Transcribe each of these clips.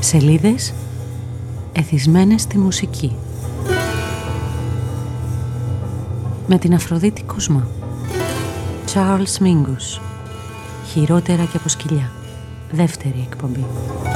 Σελίδες εθισμένες στη μουσική. Με την Αφροδίτη Κοσμά. Charles Mingus. Χειρότερα και από σκυλιά. Δεύτερη εκπομπή.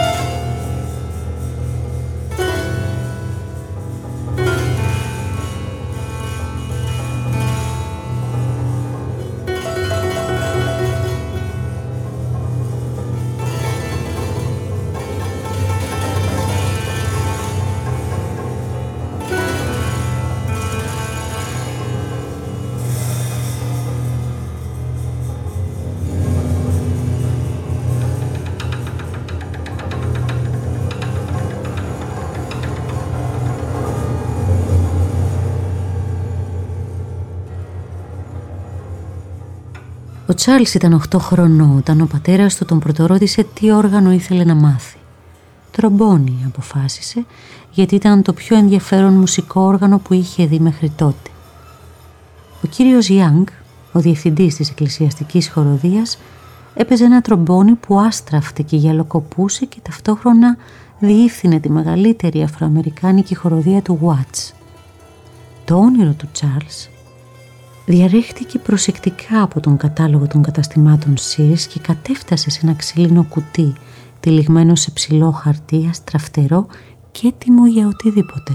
Ο Τσάρλς ήταν 8 χρονών όταν ο πατέρας του τον πρωτορώτησε τι όργανο ήθελε να μάθει. Τρομπόνι, αποφάσισε, γιατί ήταν το πιο ενδιαφέρον μουσικό όργανο που είχε δει μέχρι τότε. Ο κύριος Γιάνγκ, ο διευθυντής της εκκλησιαστικής χοροδίας, έπαιζε ένα τρομπόνι που άστραφτε και γυαλοκοπούσε και ταυτόχρονα διεύθυνε τη μεγαλύτερη αφροαμερικάνικη χοροδία του Watts. Το όνειρο του Τσάρλς διαρρήχτηκε προσεκτικά από τον κατάλογο των καταστημάτων Sears και κατέφτασε σε ένα ξύλινο κουτί τυλιγμένο σε ψηλό χαρτί αστραφτερό και έτοιμο για οτιδήποτε.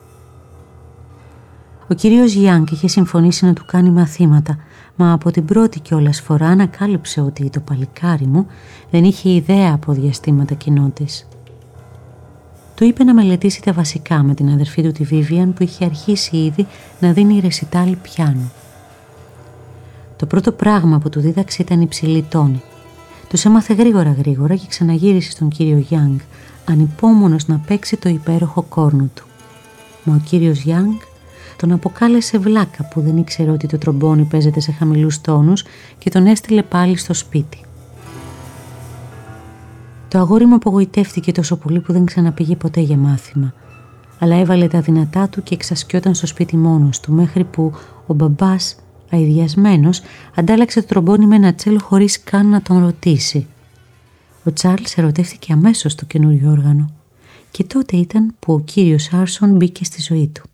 Ο κύριος Γιάνγκ είχε συμφωνήσει να του κάνει μαθήματα, μα από την πρώτη κιόλας φορά ανακάλυψε ότι το παλικάρι μου δεν είχε ιδέα από διαστήματα και νότες. Του είπε να μελετήσει τα βασικά με την αδερφή του τη Βίβιαν που είχε αρχίσει ήδη να δίνει ρεσιτάλ πιάνο. Το πρώτο πράγμα που του δίδαξε ήταν η ψηλή τόνη. Τους έμαθε γρήγορα και ξαναγύρισε στον κύριο Γιάνγκ, ανυπόμονος να παίξει το υπέροχο κόρνο του. Μα ο κύριος Γιάνγκ τον αποκάλεσε βλάκα που δεν ήξερε ότι το τρομπόνι παίζεται σε χαμηλούς τόνους και τον έστειλε πάλι στο σπίτι. Το αγόρι μου απογοητεύτηκε τόσο πολύ που δεν ξαναπήγε ποτέ για μάθημα, αλλά έβαλε τα δυνατά του και εξασκιόταν στο σπίτι μόνος του, μέχρι που ο μπαμπάς, αηδιασμένος, αντάλλαξε το τρομπόνι με ένα τσέλο χωρίς καν να τον ρωτήσει. Ο Τσάρλς ερωτεύτηκε αμέσως το καινούριο όργανο και τότε ήταν που ο κύριος Άρσον μπήκε στη ζωή του.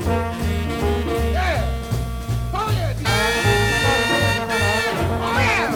Oh yeah!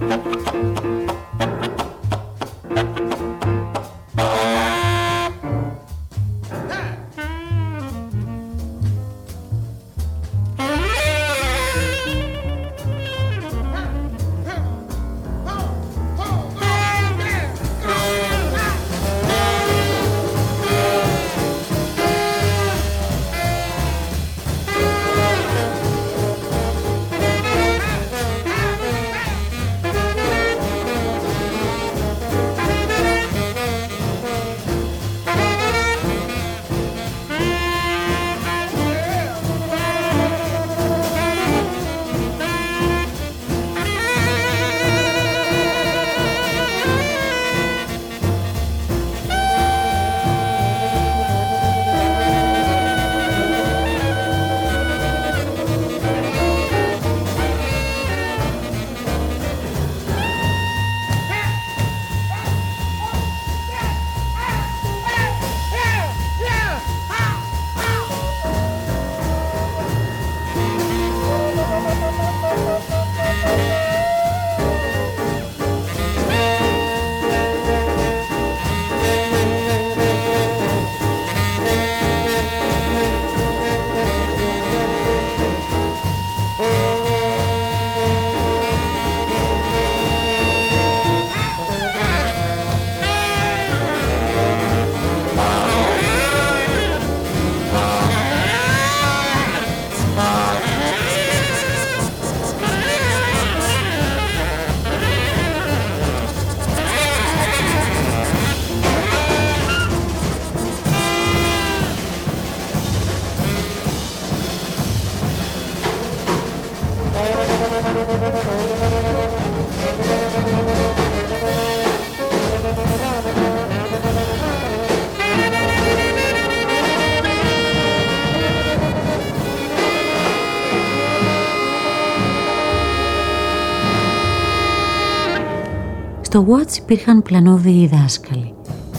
Στο Watts υπήρχαν πλανόδιοι δάσκαλοι.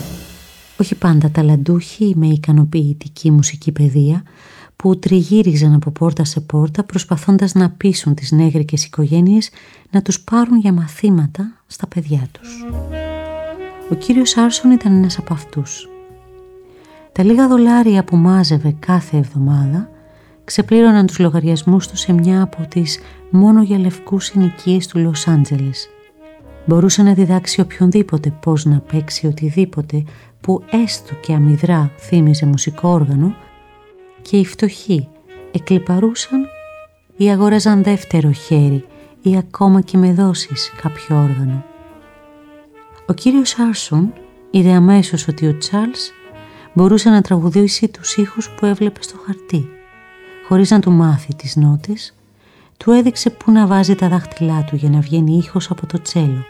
Όχι πάντα ταλαντούχοι με ικανοποιητική μουσική παιδεία που τριγύριζαν από πόρτα σε πόρτα προσπαθώντας να πείσουν τις νέγρικες οικογένειες να τους πάρουν για μαθήματα στα παιδιά τους. Ο κύριος Άρσον ήταν ένας από αυτούς. Τα λίγα δολάρια που μάζευε κάθε εβδομάδα ξεπλήρωναν τους λογαριασμούς του σε μια από τις μόνο για λευκούς συνοικίες του Λος Άντζελες. Μπορούσε να διδάξει οποιονδήποτε πώς να παίξει οτιδήποτε που έστω και αμυδρά θύμιζε μουσικό όργανο, και οι φτωχοί εκλιπαρούσαν ή αγόραζαν δεύτερο χέρι ή ακόμα και με δόσεις κάποιο όργανο. Ο κύριος Άρσον είδε αμέσως ότι ο Τσάρλς μπορούσε να τραγουδήσει τους ήχους που έβλεπε στο χαρτί. Χωρίς να του μάθει τις νότες, του έδειξε πού να βάζει τα δάχτυλά του για να βγαίνει ήχος από το τσέλο.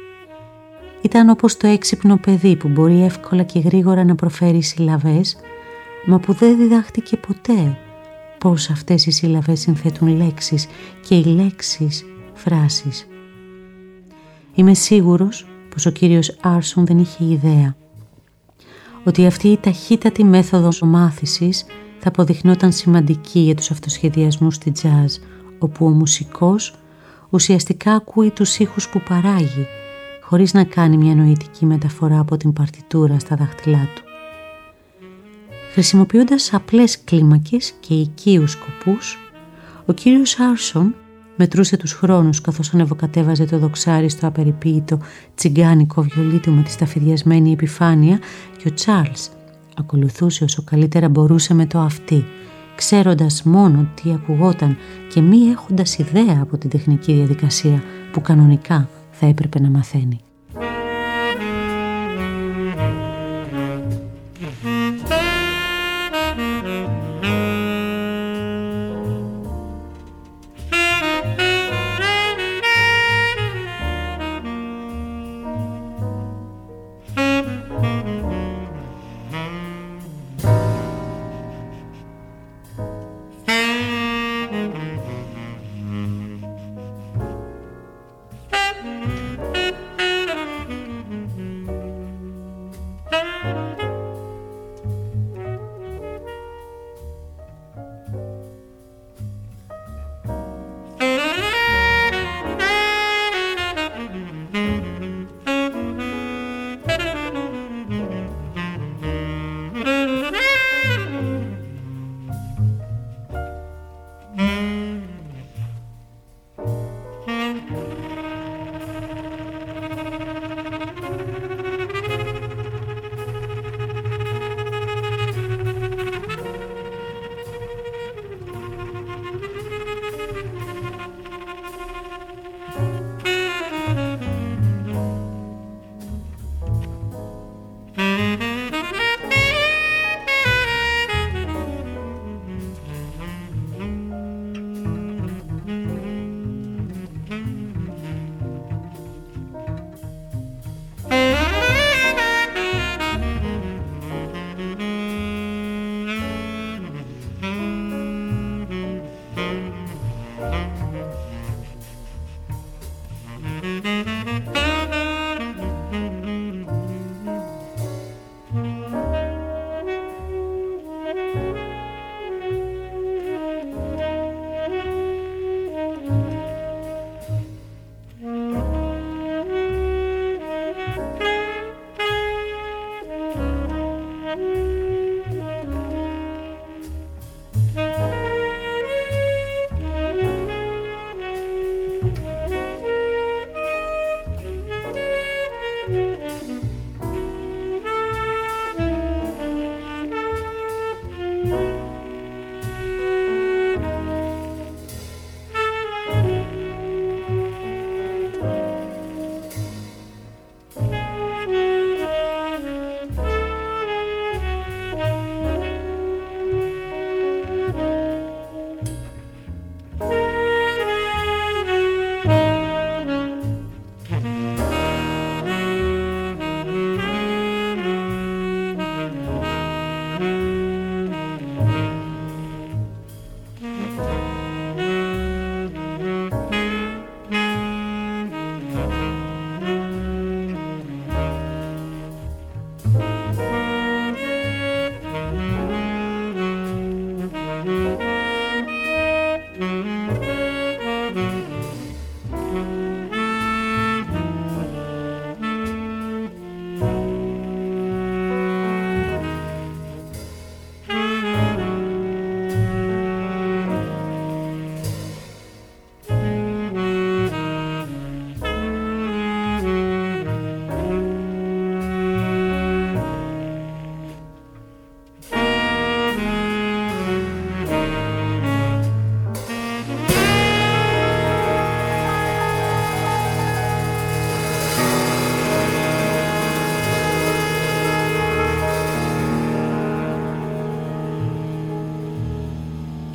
Ήταν όπως το έξυπνο παιδί που μπορεί εύκολα και γρήγορα να προφέρει συλλαβές, μα που δεν διδάχτηκε ποτέ πώς αυτές οι σύλλαβες συνθέτουν λέξεις και οι λέξεις φράσεις. Είμαι σίγουρος πως ο κύριος Άρσον δεν είχε ιδέα ότι αυτή η ταχύτατη μέθοδος μάθησης θα αποδειχνόταν σημαντική για τους αυτοσχεδιασμούς στη τζάζ, όπου ο μουσικός ουσιαστικά ακούει τους ήχους που παράγει, χωρίς να κάνει μια νοητική μεταφορά από την παρτιτούρα στα δάχτυλά του. Χρησιμοποιώντας απλές κλίμακες και οικείους σκοπούς, ο κύριος Άρσον μετρούσε τους χρόνους καθώς ανεβοκατέβαζε το δοξάρι στο απεριποίητο τσιγκάνικο βιολί του με τη σταφυδιασμένη επιφάνεια, και ο Τσάρλς ακολουθούσε όσο καλύτερα μπορούσε με το αυτί, ξέροντας μόνο τι ακουγόταν και μη έχοντας ιδέα από την τεχνική διαδικασία που κανονικά θα έπρεπε να μαθαίνει.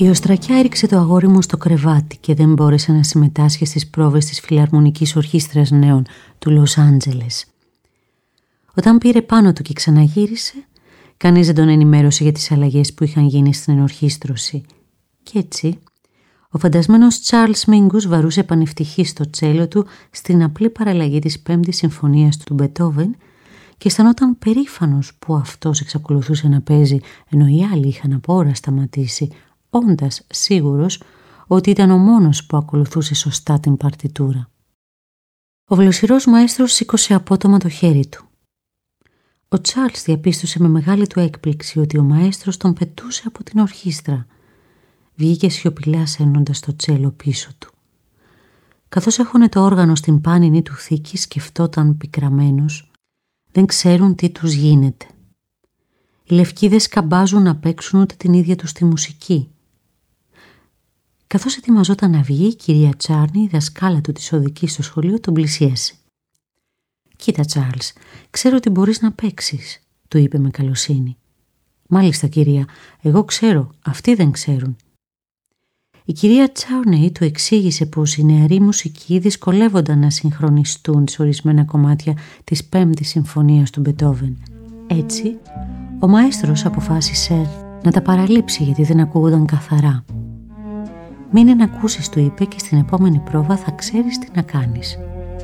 Η οστρακιά έριξε το αγόρι μου στο κρεβάτι και δεν μπόρεσε να συμμετάσχει στις πρόβες της Φιλαρμονικής Ορχήστρας Νέων του Λος Άντζελες. Όταν πήρε πάνω του και ξαναγύρισε, κανείς δεν τον ενημέρωσε για τις αλλαγές που είχαν γίνει στην ενορχήστρωση. Κι έτσι, ο φαντασμένος Τσάρλς Μίνγκους βαρούσε επανευτυχή στο τσέλο του στην απλή παραλλαγή της Πέμπτης Συμφωνίας του Μπετόβεν και αισθανόταν περήφανος που αυτός εξακολουθούσε να παίζει ενώ οι άλλοι είχαν από ώρα σταματήσει, όντας σίγουρος ότι ήταν ο μόνος που ακολουθούσε σωστά την παρτιτούρα. Ο βλοσιρός μαέστρος σήκωσε απότομα το χέρι του. Ο Τσάρλς διαπίστωσε με μεγάλη του έκπληξη ότι ο μαέστρος τον πετούσε από την ορχήστρα. Βγήκε σιωπηλά σέρνοντας το τσέλο πίσω του. Καθώς έχωνε το όργανο στην πάνινη του θήκη, σκεφτόταν πικραμένος, δεν ξέρουν τι τους γίνεται. Οι λευκοί δεν σκαμπάζουν να παίξουν ούτε την ίδια τους τη μουσική. Καθώς ετοιμαζόταν να βγει, η κυρία Τσάρνη, η δασκάλα του της οδικής στο σχολείο, τον πλησίασε. «Κοίτα, Τσάρλς, ξέρω ότι μπορείς να παίξεις», του είπε με καλοσύνη. «Μάλιστα, κυρία, εγώ ξέρω, αυτοί δεν ξέρουν». Η κυρία Τσάρνεϊ του εξήγησε πως οι νεαροί μουσικοί δυσκολεύονταν να συγχρονιστούν σε ορισμένα κομμάτια της Πέμπτης Συμφωνίας του Μπετόβεν. Έτσι, ο μαέστρος αποφάσισε να τα παραλείψει γιατί δεν ακούγονταν καθαρά. «Μείνε να ακούσεις», του είπε, «και στην επόμενη πρόβα θα ξέρεις τι να κάνεις».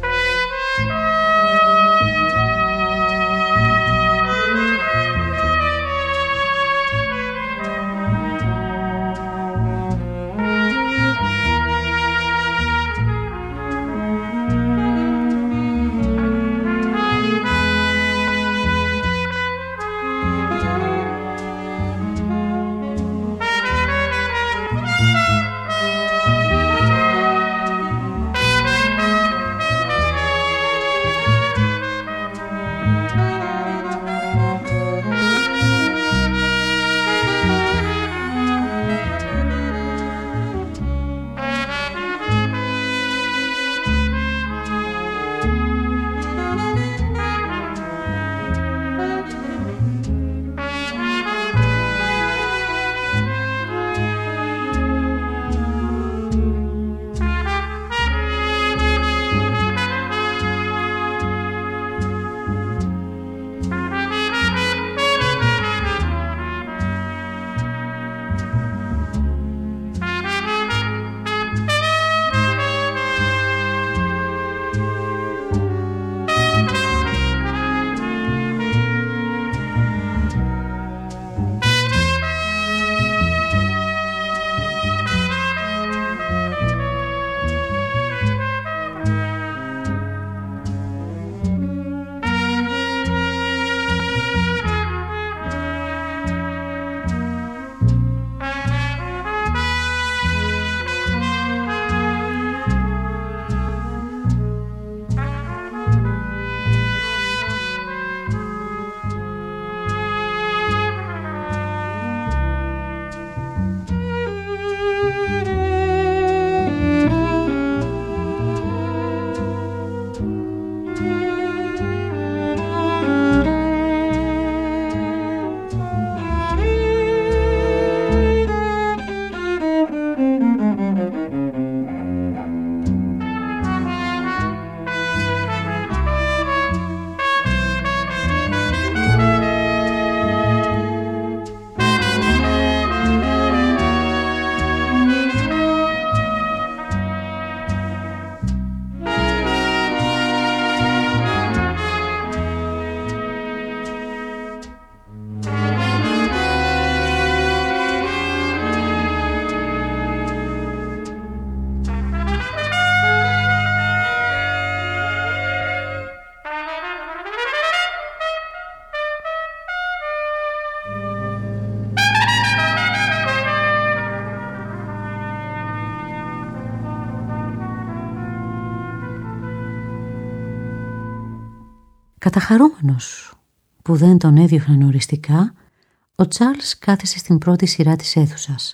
Καταχαρούμενος που δεν τον έδιωχναν οριστικά, ο Τσάρλς κάθισε στην πρώτη σειρά της αίθουσας.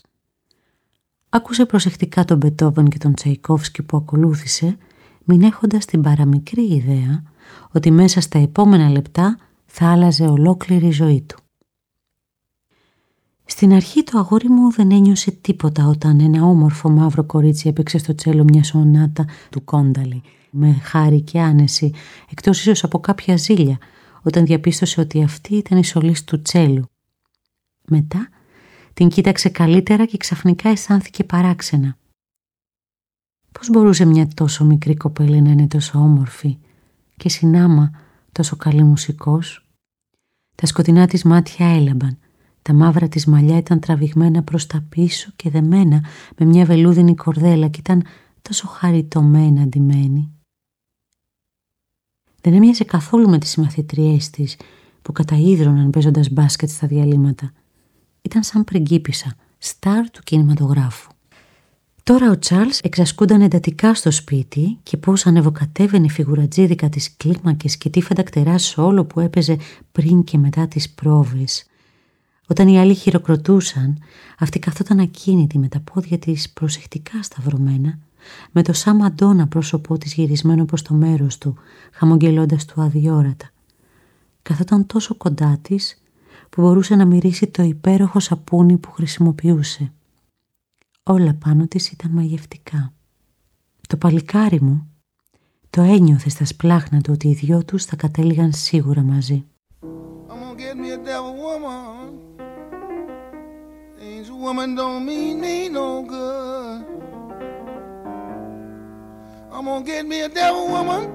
Άκουσε προσεκτικά τον Μπετόβεν και τον Τσαϊκόφσκι που ακολούθησε, μην έχοντας την παραμικρή ιδέα ότι μέσα στα επόμενα λεπτά θα άλλαζε ολόκληρη η ζωή του. Στην αρχή το αγόρι μου δεν ένιωσε τίποτα όταν ένα όμορφο μαύρο κορίτσι έπαιξε στο τσέλο μια σονάτα του Κόνταλη με χάρη και άνεση, εκτός ίσως από κάποια ζήλια όταν διαπίστωσε ότι αυτή ήταν η σολίστ του τσέλου. Μετά την κοίταξε καλύτερα και ξαφνικά αισθάνθηκε παράξενα. Πώς μπορούσε μια τόσο μικρή κοπέλα να είναι τόσο όμορφη και συνάμα τόσο καλή μουσικός? Τα σκοτεινά της μάτια έλαμπαν, τα μαύρα της μαλλιά ήταν τραβηγμένα προς τα πίσω και δεμένα με μια βελούδινη κορδέλα και ήταν τόσο χαριτωμένα αντιμένη. Δεν έμοιαζε καθόλου με τις συμμαθητριές της που καταΐδρωναν παίζοντας μπάσκετ στα διαλύματα. Ήταν σαν πριγκίπισσα, στάρ του κινηματογράφου. Τώρα ο Τσάρλς εξασκούνταν εντατικά στο σπίτι και πώς ανεβοκατέβαινε φιγουρατζίδικα τις κλίμακες και τι φαντακτερά σόλο που έπαιζε πριν και μετά τις πρόβες. Όταν οι άλλοι χειροκροτούσαν, αυτή καθόταν ακίνητη με τα πόδια της προσεκτικά σταυρωμένα, με το σαν Μαντόνα πρόσωπό της γυρισμένο προς το μέρος του, χαμογελώντας του αδιόρατα. Καθόταν τόσο κοντά της που μπορούσε να μυρίσει το υπέροχο σαπούνι που χρησιμοποιούσε. Όλα πάνω της ήταν μαγευτικά. Το παλικάρι μου το ένιωθε στα σπλάχνα του ότι οι δυο τους θα κατέληγαν σίγουρα μαζί. Woman don't mean me no good. I'm gonna get me a devil woman.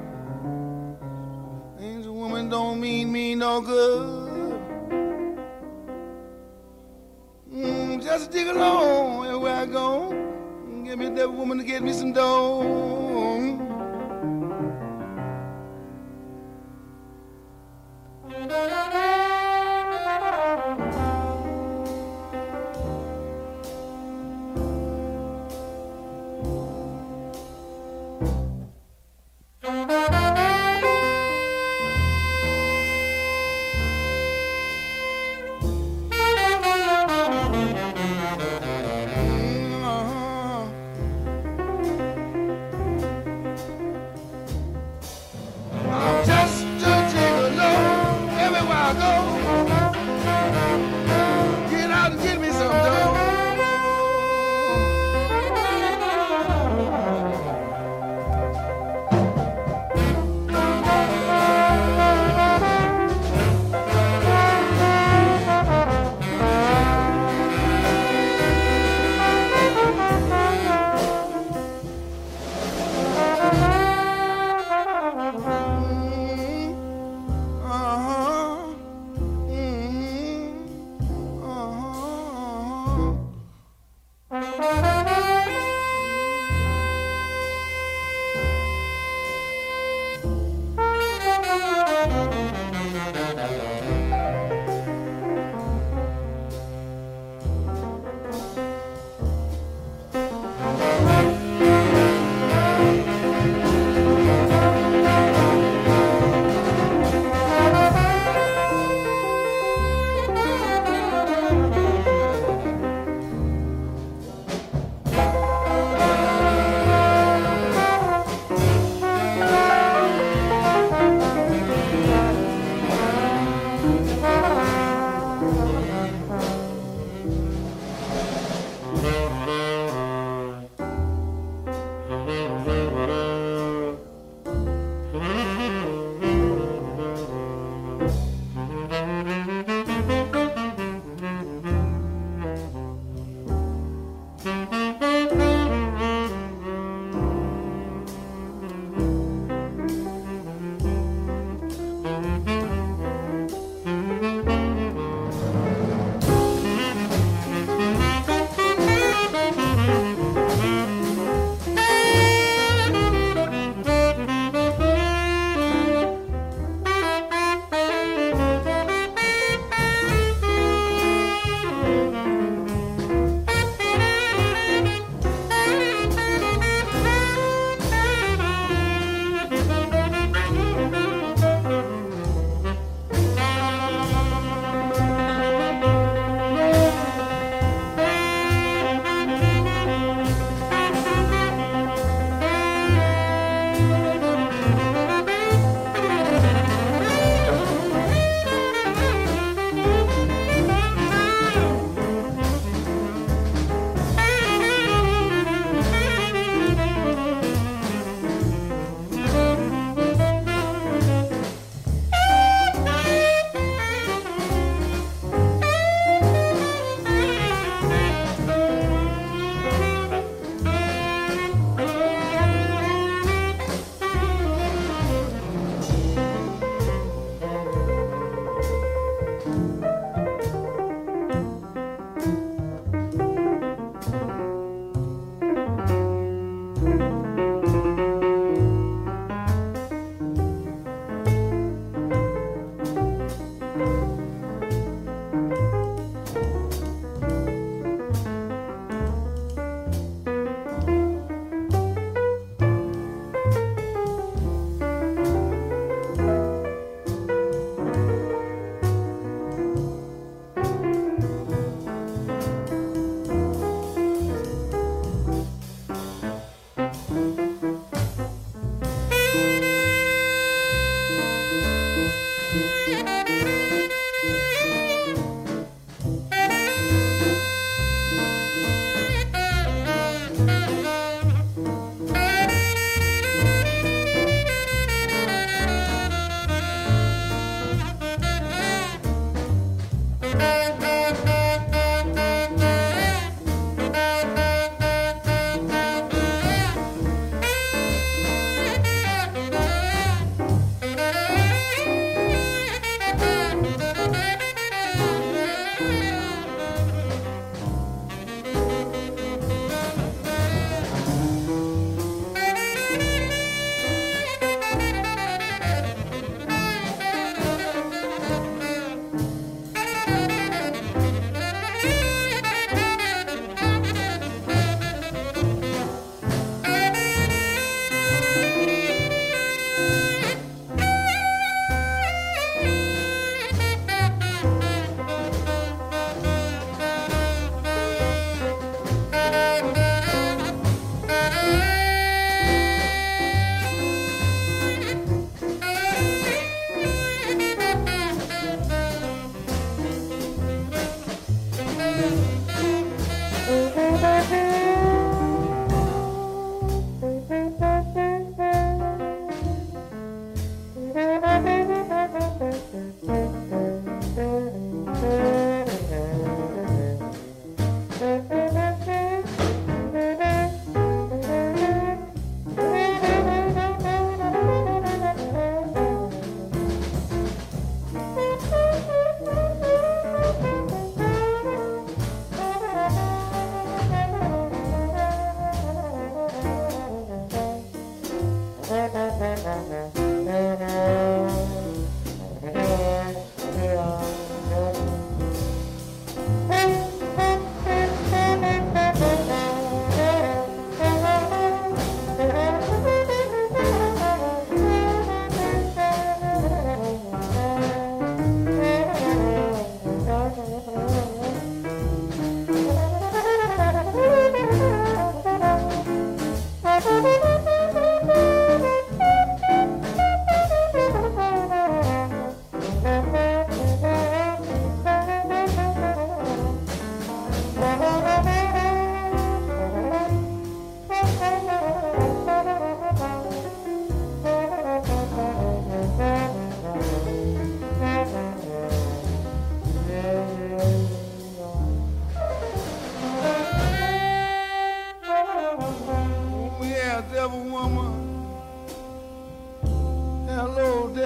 Angel woman don't mean me no good. Just dig along everywhere I go. Get me a devil woman to get me some dough.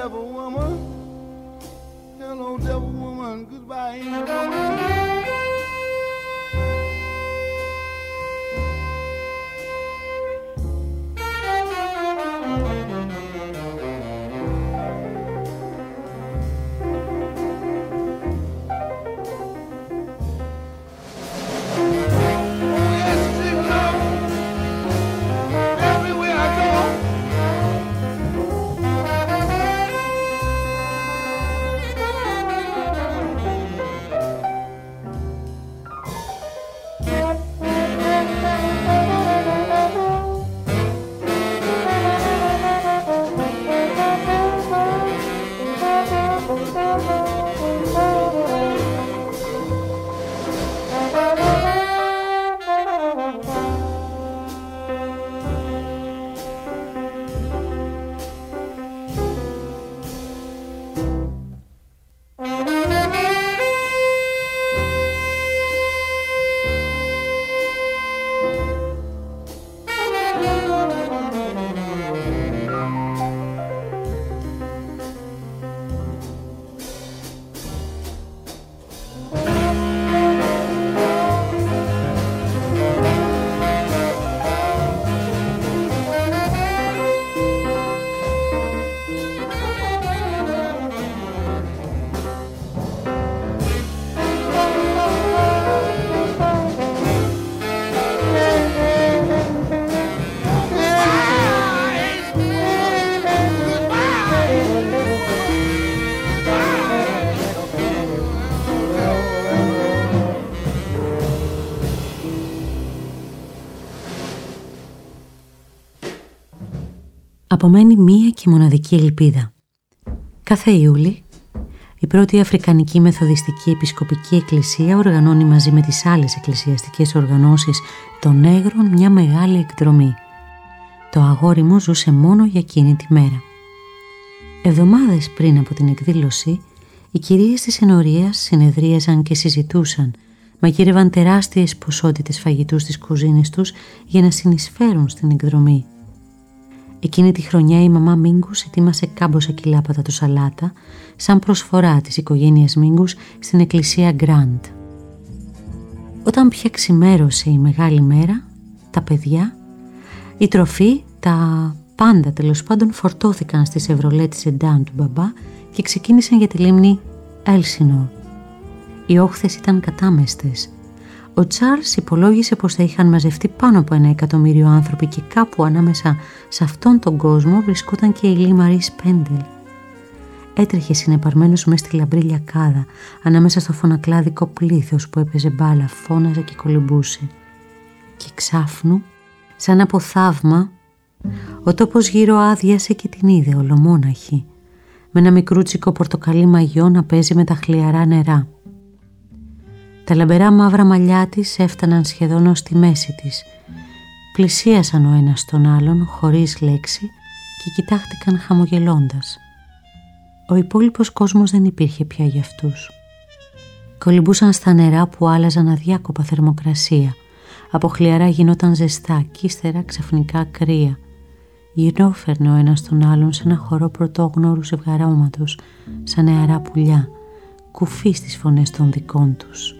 devil woman. Hello, devil woman. Goodbye, angel woman. Απομένει μία και μοναδική ελπίδα. Κάθε Ιούλη, η πρώτη Αφρικανική Μεθοδιστική Επισκοπική Εκκλησία οργανώνει μαζί με τις άλλες εκκλησιαστικές οργανώσεις των Νέγρων μια μεγάλη εκδρομή. Το αγόρι μου ζούσε μόνο για εκείνη τη μέρα. Εβδομάδες πριν από την εκδήλωση, οι κυρίες της ενορίας συνεδρίαζαν και συζητούσαν, μαγείρευαν τεράστιες ποσότητες φαγητού στις κουζίνες τους για να συνεισφέρουν στην εκδρομή. Εκείνη τη χρονιά η μαμά Μίγκους ετοίμασε κάμποσα κιλά πατατοσαλάτα σαν προσφορά της οικογένειας Μίγκους στην εκκλησία Γκραντ. Όταν πια ξημέρωσε η μεγάλη μέρα, τα παιδιά, η τροφή, τα πάντα τέλος πάντων φορτώθηκαν στη Chevrolet Sedan του μπαμπά και ξεκίνησαν για τη λίμνη Elsinore. Οι όχθες ήταν κατάμεστες. Ο Τσάρλς υπολόγισε πως θα είχαν μαζευτεί πάνω από 1 εκατομμύριο άνθρωποι και κάπου ανάμεσα σε αυτόν τον κόσμο βρισκόταν και η Λί Μαρί Σπέντελ. Έτρεχε συνεπαρμένος μες στη λαμπρή λιακάδα, ανάμεσα στο φωνακλάδικο πλήθος που έπαιζε μπάλα, φώναζε και κολυμπούσε. Και ξάφνου, σαν από θαύμα, ο τόπος γύρω άδειασε και την είδε ολομόναχη, με ένα μικρούτσικο πορτοκαλί μαγιό να παίζει με τα χλιαρά νερά. Τα λαμπερά μαύρα μαλλιά της έφταναν σχεδόν ως τη μέση της. Πλησίασαν ο ένας τον άλλον χωρίς λέξη και κοιτάχτηκαν χαμογελώντας. Ο υπόλοιπος κόσμος δεν υπήρχε πια για αυτούς. Κολυμπούσαν στα νερά που άλλαζαν αδιάκοπα θερμοκρασία. Από χλιαρά γινόταν ζεστά κι ύστερα ξαφνικά κρύα. Γυρνόφερνε ο ένας τον άλλον σε ένα χορό πρωτόγνωρου ζευγαρώματος, σαν νεαρά πουλιά, κουφί στις φωνές των δικών τους.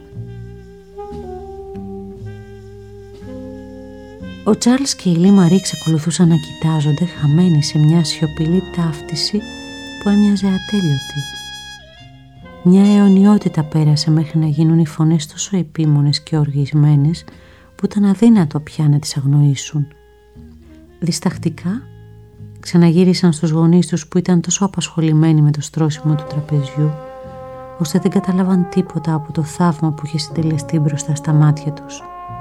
Ο Τσάρλς και η Λί Μαρί εξακολουθούσαν να κοιτάζονται χαμένοι σε μια σιωπηλή ταύτιση που έμοιαζε ατέλειωτη. Μια αιωνιότητα πέρασε μέχρι να γίνουν οι φωνές τόσο επίμονες και οργισμένες που ήταν αδύνατο πια να τις αγνοήσουν. Διστακτικά ξαναγύρισαν στους γονείς τους που ήταν τόσο απασχολημένοι με το στρώσιμο του τραπεζιού ώστε δεν καταλάβαν τίποτα από το θαύμα που είχε συντελεστεί μπροστά στα μάτια τους.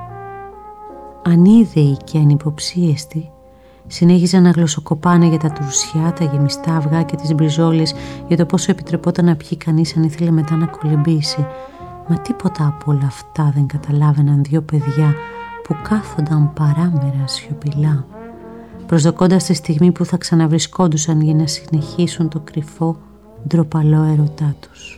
Ανίδεοι και ανυποψίαστοι συνέχιζαν να γλωσσοκοπάνε για τα τουρσιά, τα γεμιστά αυγά και τις μπριζόλες, για το πόσο επιτρεπόταν να πιει κανείς αν ήθελε μετά να κολυμπήσει. Μα τίποτα από όλα αυτά δεν καταλάβαιναν δύο παιδιά που κάθονταν παράμερα σιωπηλά, προσδοκώντας τη στιγμή που θα ξαναβρισκόντουσαν για να συνεχίσουν το κρυφό, ντροπαλό έρωτά τους.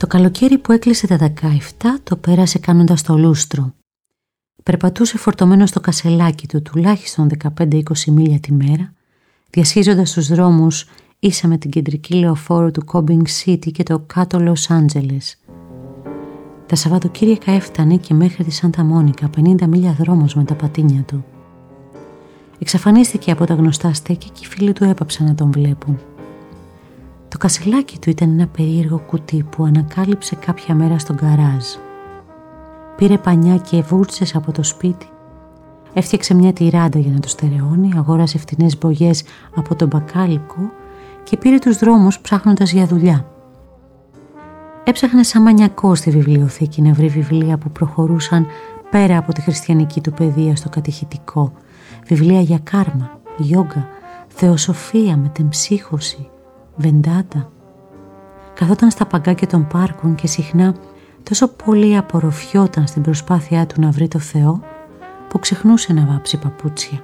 Το καλοκαίρι που έκλεισε τα 17 το πέρασε κάνοντας το λούστρο. Περπατούσε φορτωμένο στο κασελάκι του τουλάχιστον 15-20 μίλια τη μέρα, διασχίζοντας τους δρόμους ίσα με την κεντρική λεωφόρο του Cobbing City και το κάτω Λος Άντζελες. Τα Σαββατοκύριακα έφτανε και μέχρι τη Σάντα Μόνικα, 50 μίλια δρόμος με τα πατίνια του. Εξαφανίστηκε από τα γνωστά στέκια και οι φίλοι του έπαψαν να τον βλέπουν. Το κασελάκι του ήταν ένα περίεργο κουτί που ανακάλυψε κάποια μέρα στο γκαράζ. Πήρε πανιά και βούρτσες από το σπίτι, έφτιαξε μια τυράντα για να το στερεώνει, αγόρασε φτηνές μπογιές από τον μπακάλικο και πήρε τους δρόμους ψάχνοντας για δουλειά. Έψαχνε σαν μανιακός στη βιβλιοθήκη να βρει βιβλία που προχωρούσαν πέρα από τη χριστιανική του παιδεία στο κατηχητικό, βιβλία για κάρμα, γιόγκα, θεοσοφία, μετεμψύχωση, βεντάτα. Καθόταν στα παγκάκια των πάρκων και συχνά τόσο πολύ απορροφιόταν στην προσπάθειά του να βρει το Θεό που ξεχνούσε να βάψει παπούτσια.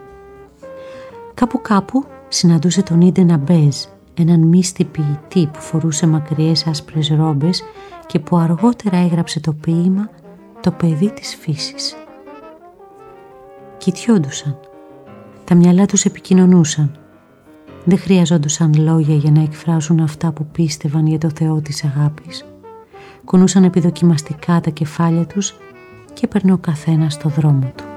Κάπου συναντούσε τον Ίντεν Αμπέζ, έναν μύστη ποιητή που φορούσε μακριές άσπρες ρόμπες και που αργότερα έγραψε το ποίημα «Το παιδί της φύσης». Κοιτιόντουσαν. Τα μυαλά τους επικοινωνούσαν. Δεν χρειαζόντουσαν λόγια για να εκφράσουν αυτά που πίστευαν για το Θεό της αγάπης. Κουνούσαν επιδοκιμαστικά τα κεφάλια τους και έπαιρνε ο καθένας στο δρόμο του.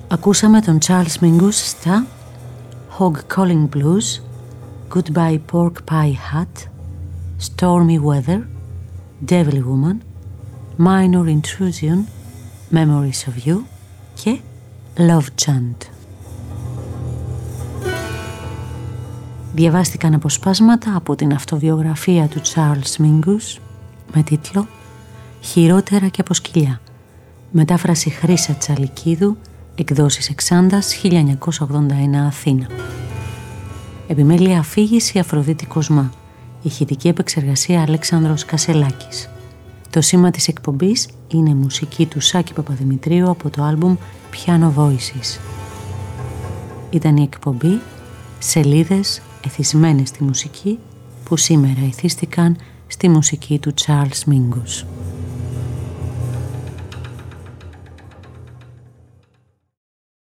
Ακούσαμε τον Charles Mingus στα Hog Calling Blues, Goodbye Pork Pie Hat, Stormy Weather, Devil Woman, Minor Intrusion, Memories of You και Love Chant. Διαβάστηκαν αποσπάσματα από την αυτοβιογραφία του Charles Mingus με τίτλο «Χειρότερα και από σκυλιά», μετάφραση Χρύσα Τσαλικίδου, εκδόσεις Εξάντας, 1981, Αθήνα. Επιμέλεια αφήγηση Αφροδίτη Κοσμά, ηχητική επεξεργασία Αλέξανδρος Κασελάκης. Το σήμα της εκπομπής είναι μουσική του Σάκη Παπαδημητρίου από το άλμπουμ Piano Voices. Ήταν η εκπομπή «Σελίδες εθισμένες στη μουσική» που σήμερα ηθίστηκαν στη μουσική του Charles Mingus.